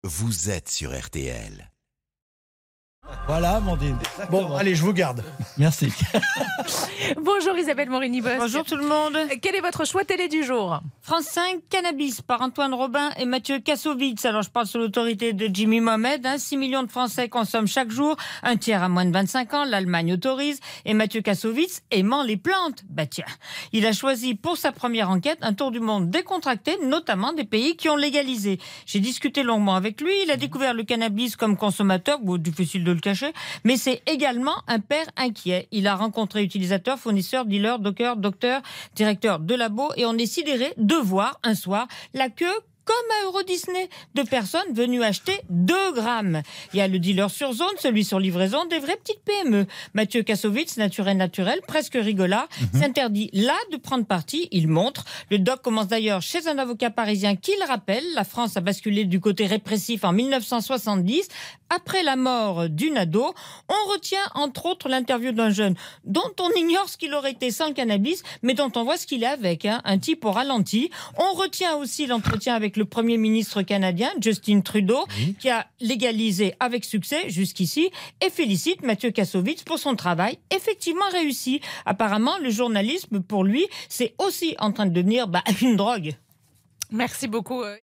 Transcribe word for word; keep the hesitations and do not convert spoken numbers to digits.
vous êtes sur R T L. Voilà, Amandine. Bon, allez, je vous garde. Merci. Bonjour Isabelle Morini-Bosque. Bonjour tout le monde. Quel est votre choix télé du jour? France cinq, Cannabis, par Antoine Robin et Mathieu Kassovitz. Alors je parle sous l'autorité de Jimmy Mohamed. Hein, six millions de Français consomment chaque jour, un tiers à moins de vingt-cinq ans, l'Allemagne autorise. Et Mathieu Kassovitz aimant les plantes. Bah tiens, il a choisi pour sa première enquête un tour du monde décontracté, notamment des pays qui ont légalisé. J'ai discuté longuement avec lui, il a découvert le cannabis comme consommateur, bon, difficile de le cacher, mais c'est également un père inquiet. Il a rencontré utilisateurs, fournisseurs, dealers, dockers, docteurs, directeurs de labos et on est sidéré de voir un soir la queue comme à Euro Disney, de personnes venues acheter deux grammes. Il y a le dealer sur zone, celui sur livraison, des vraies petites P M E. Mathieu Kassovitz, naturel naturel, presque rigola, mm-hmm. s'interdit là de prendre parti, il montre. Le doc commence d'ailleurs chez un avocat parisien qui le rappelle, la France a basculé du côté répressif en mille neuf cent soixante-dix, après la mort d'une ado. On retient entre autres l'interview d'un jeune dont on ignore ce qu'il aurait été sans le cannabis, mais dont on voit ce qu'il est avec, hein, un type au ralenti. On retient aussi l'entretien avec le Premier ministre canadien, Justin Trudeau, oui. qui a légalisé avec succès jusqu'ici et félicite Mathieu Kassovitz pour son travail effectivement réussi. Apparemment, le journalisme, pour lui, c'est aussi en train de devenir bah, une drogue. Merci beaucoup.